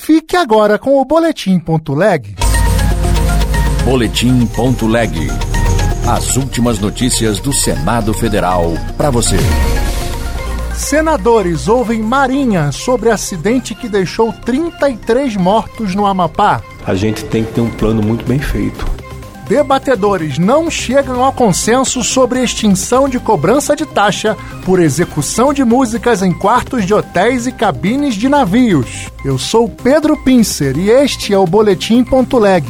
Fique agora com o Boletim.leg. Boletim.leg. As últimas notícias do Senado Federal para você. Senadores ouvem Marinha sobre acidente que deixou 33 mortos no Amapá. A gente tem que ter um plano muito bem feito. Debatedores não chegam ao consenso sobre extinção de cobrança de taxa por execução de músicas em quartos de hotéis e cabines de navios. Eu sou Pedro Pincer e este é o Boletim.leg.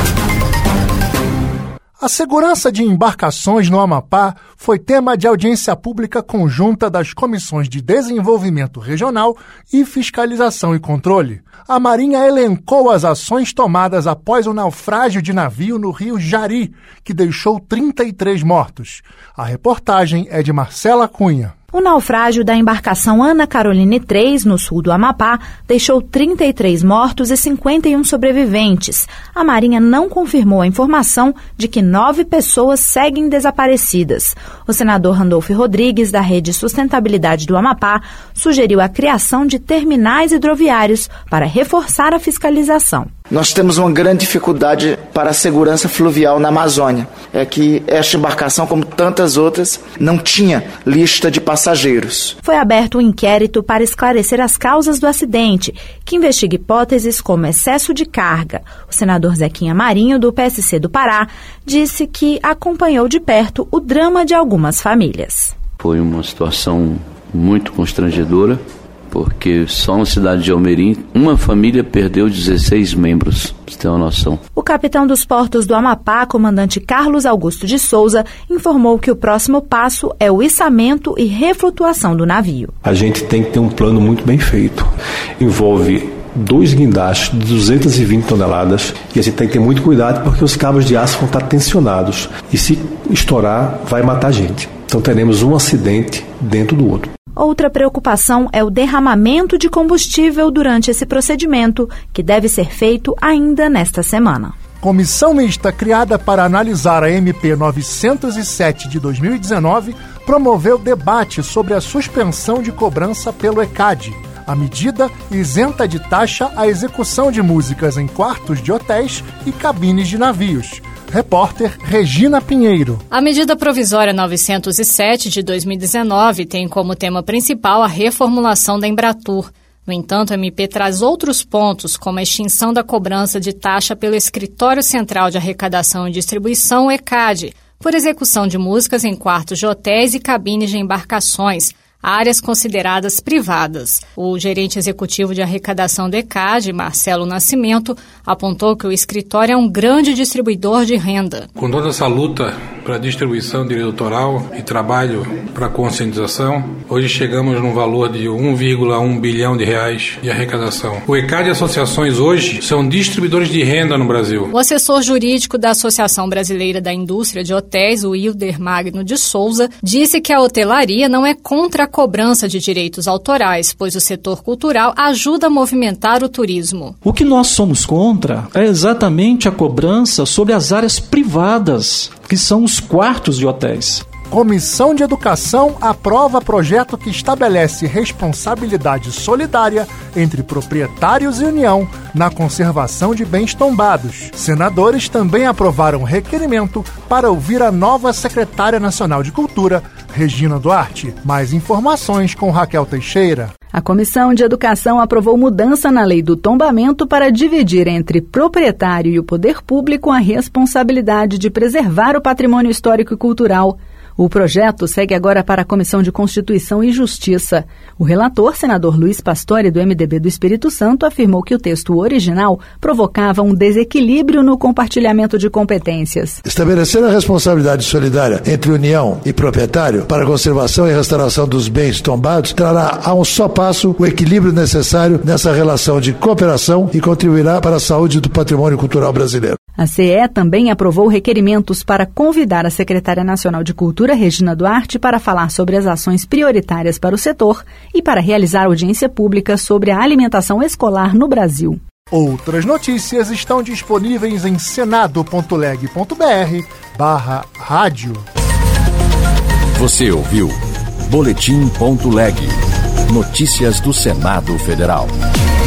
A segurança de embarcações no Amapá foi tema de audiência pública conjunta das Comissões de Desenvolvimento Regional e Fiscalização e Controle. A Marinha elencou as ações tomadas após o naufrágio de navio no rio Jari, que deixou 33 mortos. A reportagem é de Marcela Cunha. O naufrágio da embarcação Ana Caroline 3, no sul do Amapá, deixou 33 mortos e 51 sobreviventes. A Marinha não confirmou a informação de que 9 pessoas seguem desaparecidas. O senador Randolfo Rodrigues, da Rede Sustentabilidade do Amapá, sugeriu a criação de terminais hidroviários para reforçar a fiscalização. Nós temos uma grande dificuldade para a segurança fluvial na Amazônia. É que esta embarcação, como tantas outras, não tinha lista de passageiros. Foi aberto um inquérito para esclarecer as causas do acidente, que investiga hipóteses como excesso de carga. O senador Zequinha Marinho, do PSC do Pará, disse que acompanhou de perto o drama de algumas famílias. Foi uma situação muito constrangedora, porque só na cidade de Almerim, uma família perdeu 16 membros, pra você ter uma noção. O capitão dos portos do Amapá, comandante Carlos Augusto de Souza, informou que o próximo passo é o içamento e reflutuação do navio. A gente tem que ter um plano muito bem feito. Envolve 2 guindastes de 220 toneladas e a gente tem que ter muito cuidado porque os cabos de aço vão estar tensionados e se estourar vai matar a gente. Então teremos um acidente dentro do outro. Outra preocupação é o derramamento de combustível durante esse procedimento, que deve ser feito ainda nesta semana. Comissão mista criada para analisar a MP 907 de 2019 promoveu debate sobre a suspensão de cobrança pelo ECAD. A medida isenta de taxa a execução de músicas em quartos de hotéis e cabines de navios. Repórter Regina Pinheiro. A medida provisória 907 de 2019 tem como tema principal a reformulação da Embratur. No entanto, a MP traz outros pontos, como a extinção da cobrança de taxa pelo Escritório Central de Arrecadação e Distribuição, ECAD, por execução de músicas em quartos de hotéis e cabines de embarcações, áreas consideradas privadas. O gerente executivo de arrecadação do ECAD, Marcelo Nascimento, apontou que o escritório é um grande distribuidor de renda. Com toda essa luta para distribuição de direito autoral e trabalho para conscientização, hoje chegamos num valor de 1,1 bilhão de reais de arrecadação. O ECAD e associações hoje são distribuidores de renda no Brasil. O assessor jurídico da Associação Brasileira da Indústria de Hotéis, o Wilder Magno de Souza, disse que a hotelaria não é contra a cobrança de direitos autorais, pois o setor cultural ajuda a movimentar o turismo. O que nós somos contra é exatamente a cobrança sobre as áreas privadas, que são os quartos de hotéis. Comissão de Educação aprova projeto que estabelece responsabilidade solidária entre proprietários e União na conservação de bens tombados. Senadores também aprovaram requerimento para ouvir a nova secretária nacional de Cultura, Regina Duarte. Mais informações com Raquel Teixeira. A Comissão de Educação aprovou mudança na lei do tombamento para dividir entre proprietário e o poder público a responsabilidade de preservar o patrimônio histórico e cultural. O projeto segue agora para a Comissão de Constituição e Justiça. O relator, senador Luiz Pastore, do MDB do Espírito Santo, afirmou que o texto original provocava um desequilíbrio no compartilhamento de competências. Estabelecer a responsabilidade solidária entre União e proprietário para a conservação e restauração dos bens tombados trará a um só passo o equilíbrio necessário nessa relação de cooperação e contribuirá para a saúde do patrimônio cultural brasileiro. A CE também aprovou requerimentos para convidar a secretária nacional de Cultura, Regina Duarte, para falar sobre as ações prioritárias para o setor e para realizar audiência pública sobre a alimentação escolar no Brasil. Outras notícias estão disponíveis em senado.leg.br/rádio. Você ouviu Boletim.leg. Notícias do Senado Federal.